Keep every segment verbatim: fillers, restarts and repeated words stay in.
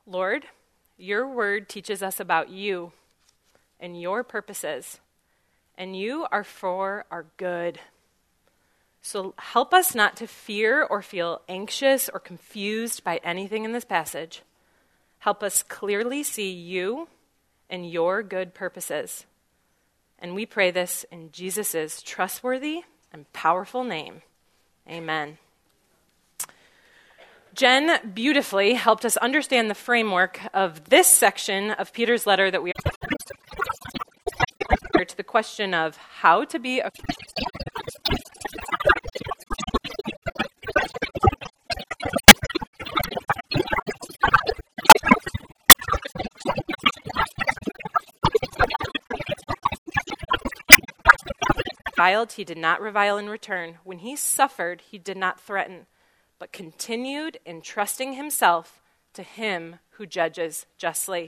Lord, your word teaches us about you and your purposes, and you are for our good. So help us not to fear or feel anxious or confused by anything in this passage. Help us clearly see you and your good purposes. And we pray this in Jesus' trustworthy and powerful name. Amen. Jen beautifully helped us understand the framework of this section of Peter's letter that we are to the question of how to be a reviled, he did not revile in return. When he suffered, he did not threaten, but continued entrusting himself to him who judges justly.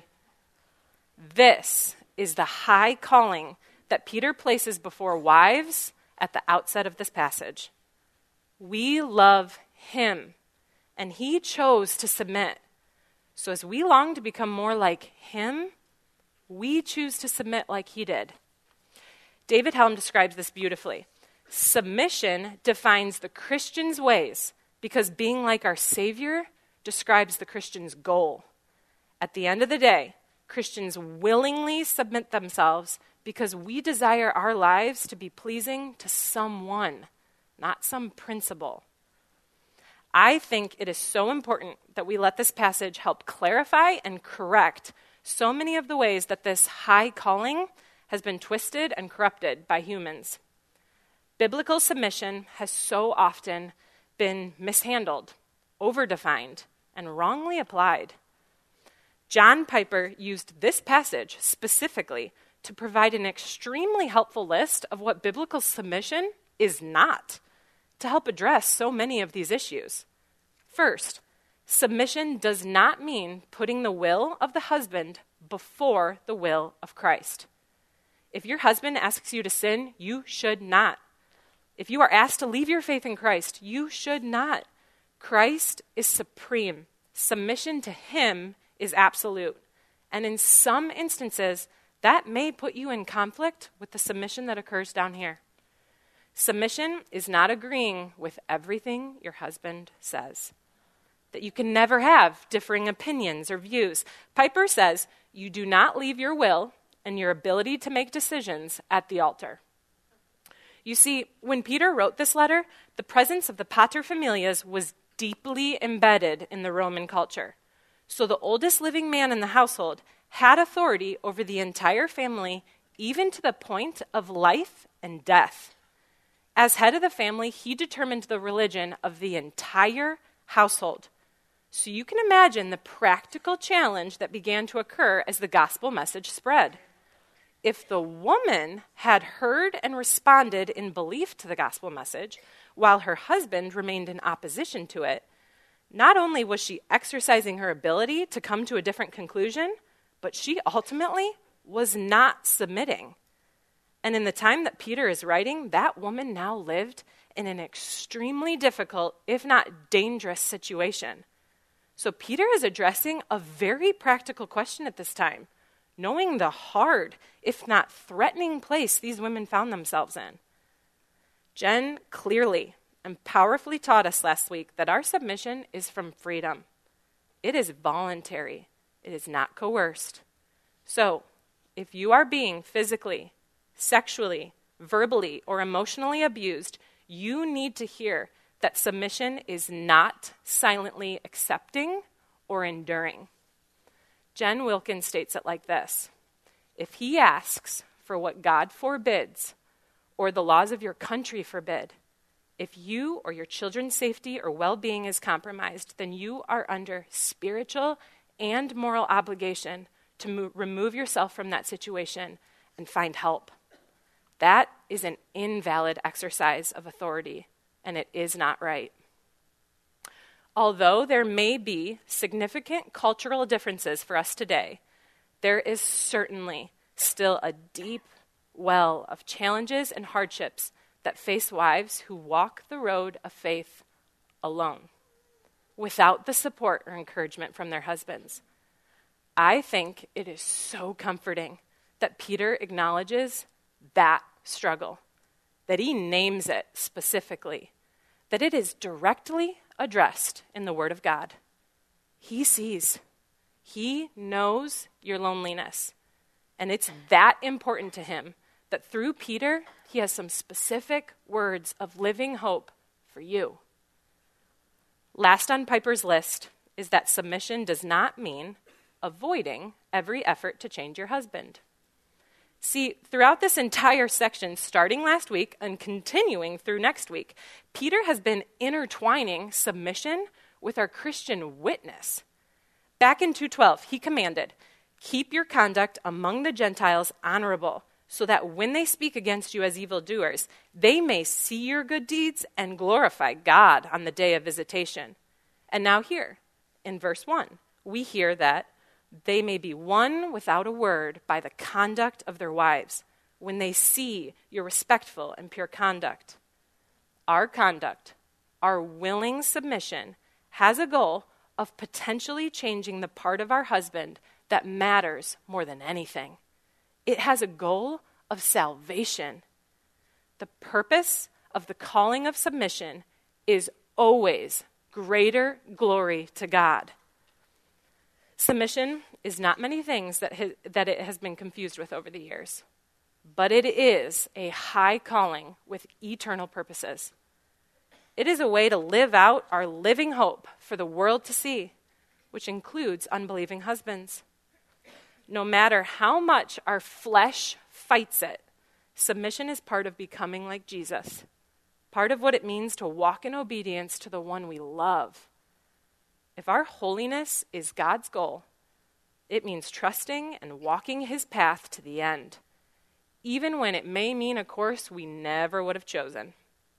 This is the high calling that Peter places before wives at the outset of this passage. We love him, and he chose to submit. So as we long to become more like him, we choose to submit like he did. David Helm describes this beautifully. Submission defines the Christian's ways because being like our Savior describes the Christian's goal. At the end of the day, Christians willingly submit themselves because we desire our lives to be pleasing to someone, not some principle. I think it is so important that we let this passage help clarify and correct so many of the ways that this high calling has been twisted and corrupted by humans. Biblical submission has so often been mishandled, overdefined, and wrongly applied. John Piper used this passage specifically to provide an extremely helpful list of what biblical submission is not, to help address so many of these issues. First, submission does not mean putting the will of the husband before the will of Christ. If your husband asks you to sin, you should not. If you are asked to leave your faith in Christ, you should not. Christ is supreme. Submission to him is absolute. And in some instances, that may put you in conflict with the submission that occurs down here. Submission is not agreeing with everything your husband says. That you can never have differing opinions or views. Piper says, you do not leave your will and your ability to make decisions at the altar. You see, when Peter wrote this letter, the presence of the paterfamilias was deeply embedded in the Roman culture. So the oldest living man in the household had authority over the entire family, even to the point of life and death. As head of the family, he determined the religion of the entire household. So you can imagine the practical challenge that began to occur as the gospel message spread. If the woman had heard and responded in belief to the gospel message, while her husband remained in opposition to it, not only was she exercising her ability to come to a different conclusion, but she ultimately was not submitting. And in the time that Peter is writing, that woman now lived in an extremely difficult, if not dangerous, situation. So Peter is addressing a very practical question at this time, knowing the hard, if not threatening place these women found themselves in. Jen clearly and powerfully taught us last week that our submission is from freedom. It is voluntary. It is not coerced. So, if you are being physically, sexually, verbally, or emotionally abused, you need to hear that submission is not silently accepting or enduring. Jen Wilkins states it like this: if he asks for what God forbids or the laws of your country forbid, if you or your children's safety or well-being is compromised, then you are under spiritual and moral obligation to mo- remove yourself from that situation and find help. That is an invalid exercise of authority, and it is not right. Although there may be significant cultural differences for us today, there is certainly still a deep well of challenges and hardships that face wives who walk the road of faith alone, without the support or encouragement from their husbands. I think it is so comforting that Peter acknowledges that struggle, that he names it specifically, that it is directly addressed in the Word of God. He sees, he knows your loneliness, and it's that important to him that through Peter, he has some specific words of living hope for you. Last on Piper's list is that submission does not mean avoiding every effort to change your husband. See, throughout this entire section, starting last week and continuing through next week, Peter has been intertwining submission with our Christian witness. Back in two twelve, he commanded, "Keep your conduct among the Gentiles honorable, so that when they speak against you as evildoers, they may see your good deeds and glorify God on the day of visitation." And now here, in verse one, we hear that they may be won without a word by the conduct of their wives, when they see your respectful and pure conduct. Our conduct, our willing submission, has a goal of potentially changing the part of our husband that matters more than anything. It has a goal of salvation. The purpose of the calling of submission is always greater glory to God. Submission is not many things that, ha- that it has been confused with over the years, but it is a high calling with eternal purposes. It is a way to live out our living hope for the world to see, which includes unbelieving husbands. No matter how much our flesh fights it, submission is part of becoming like Jesus, part of what it means to walk in obedience to the one we love. If our holiness is God's goal, it means trusting and walking his path to the end, even when it may mean a course we never would have chosen.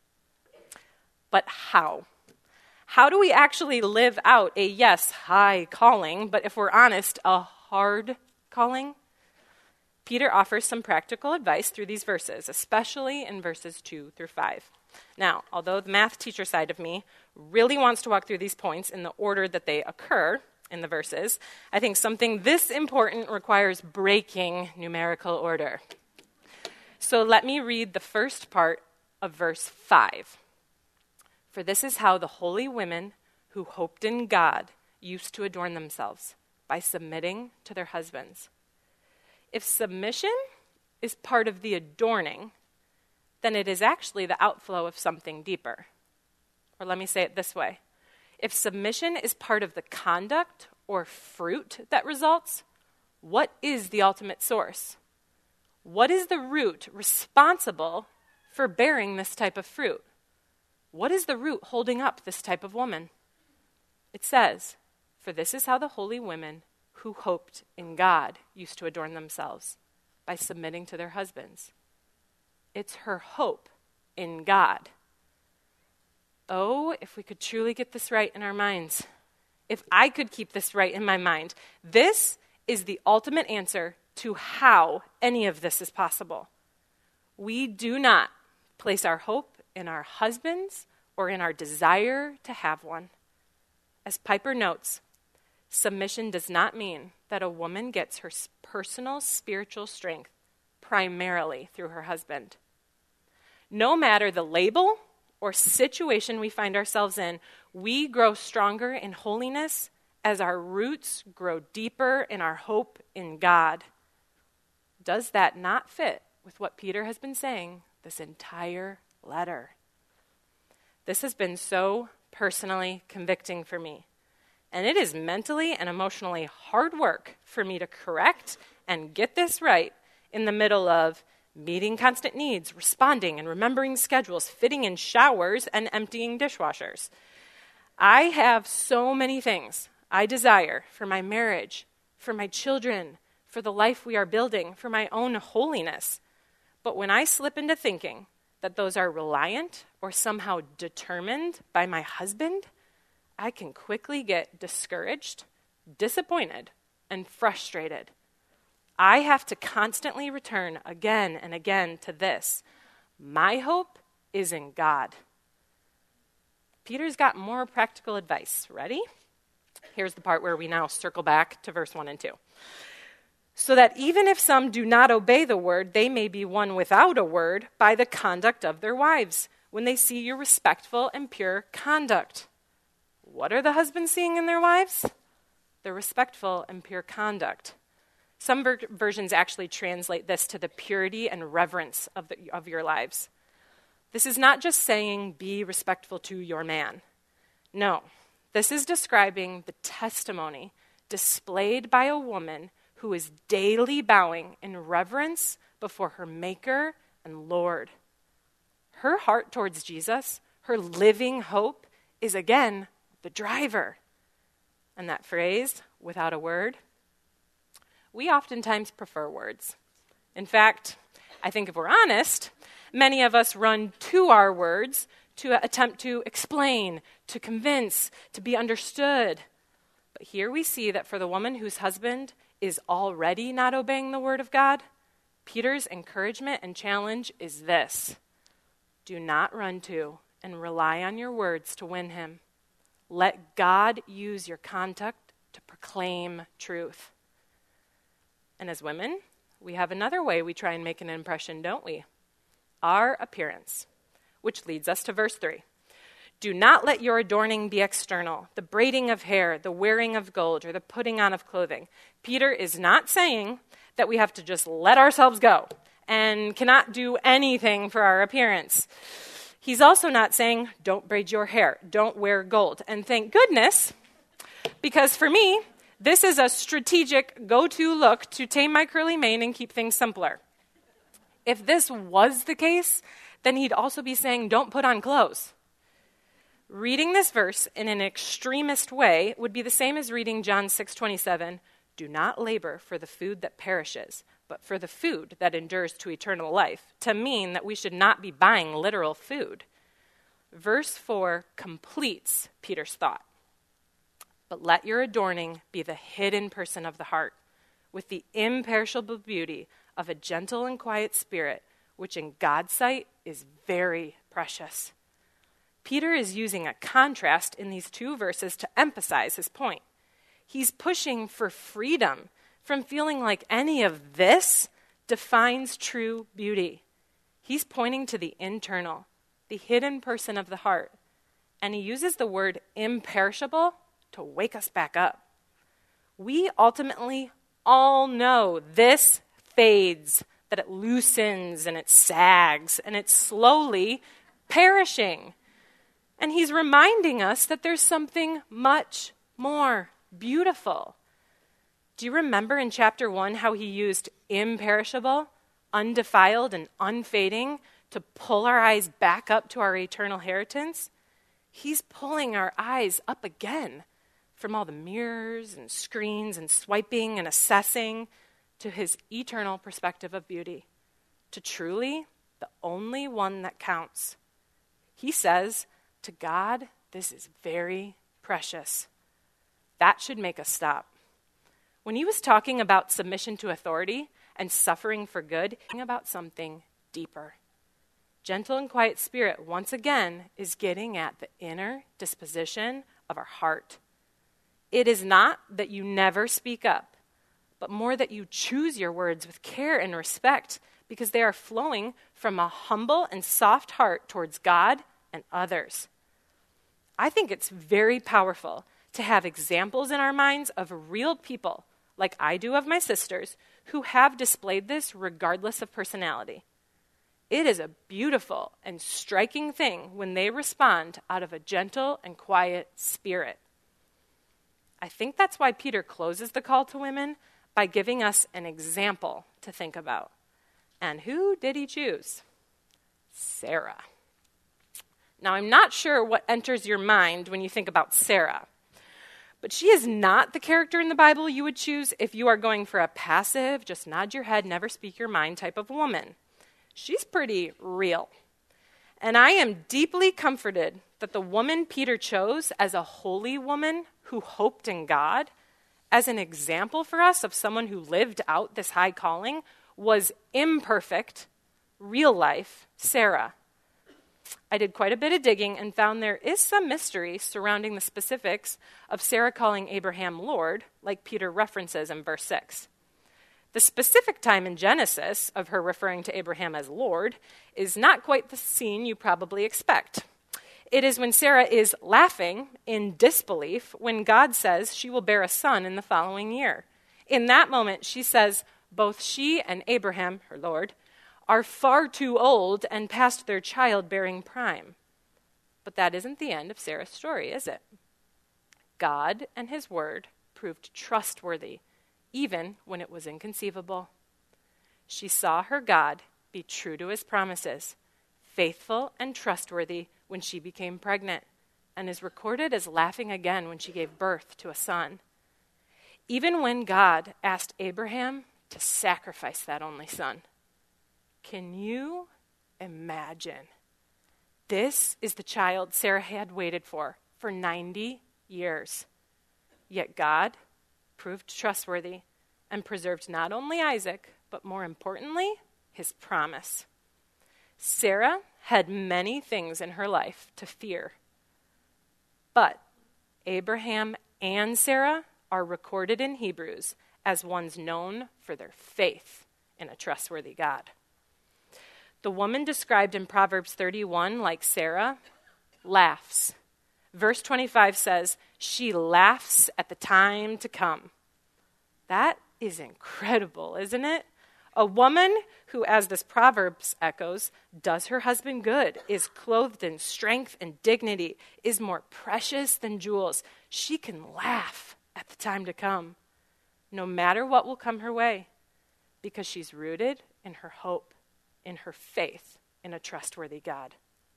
But how? How do we actually live out a, yes, high calling, but if we're honest, a hard calling? Peter offers some practical advice through these verses, especially in verses two through five. Now, although the math teacher side of me really wants to walk through these points in the order that they occur in the verses, I think something this important requires breaking numerical order. So let me read the first part of verse five. "For this is how the holy women who hoped in God used to adorn themselves, by submitting to their husbands." If submission is part of the adorning, then it is actually the outflow of something deeper. Or let me say it this way. If submission is part of the conduct or fruit that results, what is the ultimate source? What is the root responsible for bearing this type of fruit? What is the root holding up this type of woman? It says, "For this is how the holy women who hoped in God used to adorn themselves, by submitting to their husbands." It's her hope in God. Oh, if we could truly get this right in our minds. If I could keep this right in my mind. This is the ultimate answer to how any of this is possible. We do not place our hope in our husbands or in our desire to have one. As Piper notes, submission does not mean that a woman gets her personal spiritual strength primarily through her husband. No matter the label or situation we find ourselves in, we grow stronger in holiness as our roots grow deeper in our hope in God. Does that not fit with what Peter has been saying this entire letter? This has been so personally convicting for me, and it is mentally and emotionally hard work for me to correct and get this right in the middle of meeting constant needs, responding and remembering schedules, fitting in showers, and emptying dishwashers. I have so many things I desire for my marriage, for my children, for the life we are building, for my own holiness. But when I slip into thinking that those are reliant or somehow determined by my husband, I can quickly get discouraged, disappointed, and frustrated. I have to constantly return again and again to this. My hope is in God. Peter's got more practical advice. Ready? Here's the part where we now circle back to verse one and two. So that even if some do not obey the word, they may be won without a word by the conduct of their wives, when they see your respectful and pure conduct. What are the husbands seeing in their wives? Their respectful and pure conduct. Some ver- versions actually translate this to the purity and reverence of, the, of your lives. This is not just saying be respectful to your man. No, this is describing the testimony displayed by a woman who is daily bowing in reverence before her Maker and Lord. Her heart towards Jesus, her living hope, is again the driver. And that phrase, without a word, we oftentimes prefer words. In fact, I think if we're honest, many of us run to our words to attempt to explain, to convince, to be understood. But here we see that for the woman whose husband is already not obeying the word of God, Peter's encouragement and challenge is this: do not run to and rely on your words to win him. Let God use your conduct to proclaim truth. And as women, we have another way we try and make an impression, don't we? Our appearance, which leads us to verse three. Do not let your adorning be external, the braiding of hair, the wearing of gold, or the putting on of clothing. Peter is not saying that we have to just let ourselves go and cannot do anything for our appearance. He's also not saying don't braid your hair, don't wear gold. And thank goodness, because for me, this is a strategic go-to look to tame my curly mane and keep things simpler. If this was the case, then he'd also be saying don't put on clothes. Reading this verse in an extremist way would be the same as reading John six twenty-seven, do not labor for the food that perishes, but for the food that endures to eternal life, to mean that we should not be buying literal food. Verse four completes Peter's thought. But let your adorning be the hidden person of the heart, with the imperishable beauty of a gentle and quiet spirit, which in God's sight is very precious. Peter is using a contrast in these two verses to emphasize his point. He's pushing for freedom from feeling like any of this defines true beauty. He's pointing to the internal, the hidden person of the heart, and he uses the word imperishable to wake us back up. We ultimately all know this fades, that it loosens and it sags and it's slowly perishing. And he's reminding us that there's something much more beautiful. Do you remember in chapter one how he used imperishable, undefiled, and unfading to pull our eyes back up to our eternal inheritance? He's pulling our eyes up again from all the mirrors and screens and swiping and assessing to his eternal perspective of beauty, to truly the only one that counts. He says, to God, this is very precious. That should make us stop. When he was talking about submission to authority and suffering for good, he's about something deeper. Gentle and quiet spirit, once again, is getting at the inner disposition of our heart. It is not that you never speak up, but more that you choose your words with care and respect, because they are flowing from a humble and soft heart towards God and others. I think it's very powerful to have examples in our minds of real people, like I do of my sisters, who have displayed this regardless of personality. It is a beautiful and striking thing when they respond out of a gentle and quiet spirit. I think that's why Peter closes the call to women by giving us an example to think about. And who did he choose? Sarah. Now, I'm not sure what enters your mind when you think about Sarah, but she is not the character in the Bible you would choose if you are going for a passive, just nod your head, never speak your mind type of woman. She's pretty real. And I am deeply comforted that the woman Peter chose as a holy woman who hoped in God, as an example for us of someone who lived out this high calling, was imperfect, real life Sarah. I did quite a bit of digging and found there is some mystery surrounding the specifics of Sarah calling Abraham Lord, like Peter references in verse six. The specific time in Genesis of her referring to Abraham as Lord is not quite the scene you probably expect. It is when Sarah is laughing in disbelief when God says she will bear a son in the following year. In that moment, she says both she and Abraham, her Lord, are far too old and past their childbearing prime. But that isn't the end of Sarah's story, is it? God and his word proved trustworthy, even when it was inconceivable. She saw her God be true to his promises, faithful and trustworthy when she became pregnant, and is recorded as laughing again when she gave birth to a son. Even when God asked Abraham to sacrifice that only son. Can you imagine? This is the child Sarah had waited for for ninety years. Yet God proved trustworthy and preserved not only Isaac, but more importantly, his promise. Sarah had many things in her life to fear, but Abraham and Sarah are recorded in Hebrews as ones known for their faith in a trustworthy God. The woman described in Proverbs thirty-one, like Sarah, laughs. Verse twenty-five says, she laughs at the time to come. That is incredible, isn't it? A woman who, as this Proverbs echoes, does her husband good, is clothed in strength and dignity, is more precious than jewels. She can laugh at the time to come, no matter what will come her way, because she's rooted in her hope, in her faith in a trustworthy God.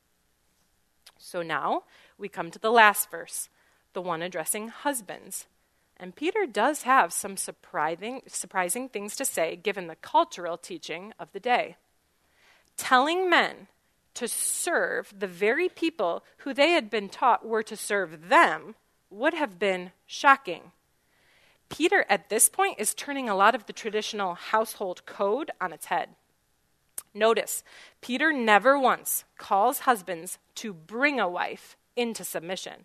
So now we come to the last verse, the one addressing husbands. And Peter does have some surprising, surprising things to say given the cultural teaching of the day. Telling men to serve the very people who they had been taught were to serve them would have been shocking. Peter at this point is turning a lot of the traditional household code on its head. Notice, Peter never once calls husbands to bring a wife into submission.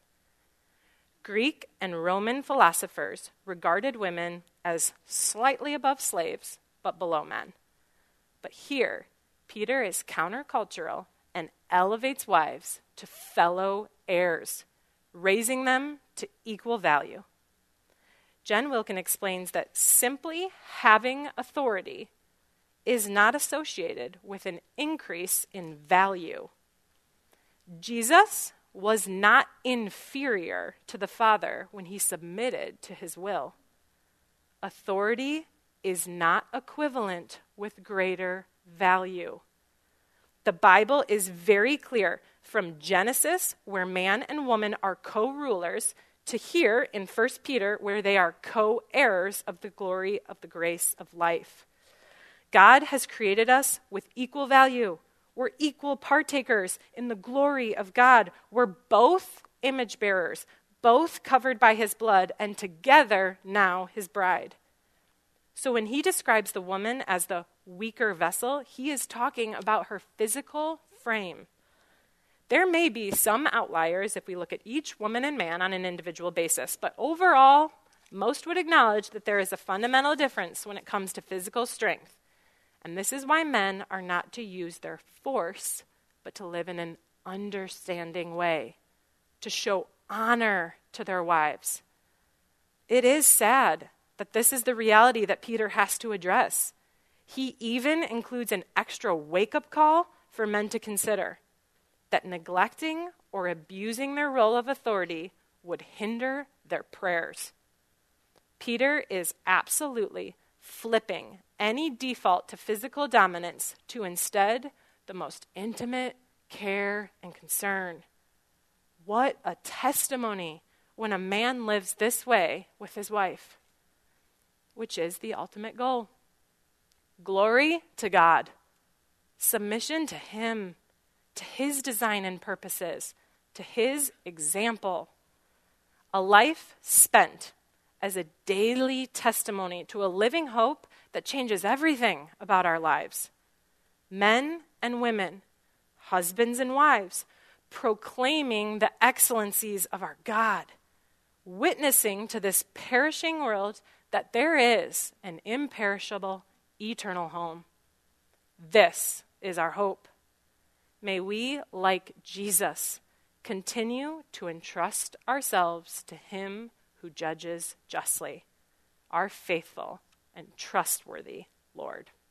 Greek and Roman philosophers regarded women as slightly above slaves, but below men. But here, Peter is countercultural and elevates wives to fellow heirs, raising them to equal value. Jen Wilkin explains that simply having authority is not associated with an increase in value. Jesus was not inferior to the Father when he submitted to his will. Authority is not equivalent with greater value. The Bible is very clear from Genesis, where man and woman are co-rulers, to here in First Peter, where they are co-heirs of the glory of the grace of life. God has created us with equal value. We're equal partakers in the glory of God. We're both image bearers, both covered by his blood, and together now his bride. So when he describes the woman as the weaker vessel, he is talking about her physical frame. There may be some outliers if we look at each woman and man on an individual basis, but overall, most would acknowledge that there is a fundamental difference when it comes to physical strength. And this is why men are not to use their force, but to live in an understanding way, to show honor to their wives. It is sad that this is the reality that Peter has to address. He even includes an extra wake-up call for men to consider, that neglecting or abusing their role of authority would hinder their prayers. Peter is absolutely flipping any default to physical dominance to instead the most intimate care and concern. What a testimony when a man lives this way with his wife, which is the ultimate goal. Glory to God, submission to him, to his design and purposes, to his example. A life spent as a daily testimony to a living hope that changes everything about our lives. Men and women, husbands and wives, proclaiming the excellencies of our God, witnessing to this perishing world that there is an imperishable, eternal home. This is our hope. May we, like Jesus, continue to entrust ourselves to him who judges justly, our faithful and trustworthy Lord.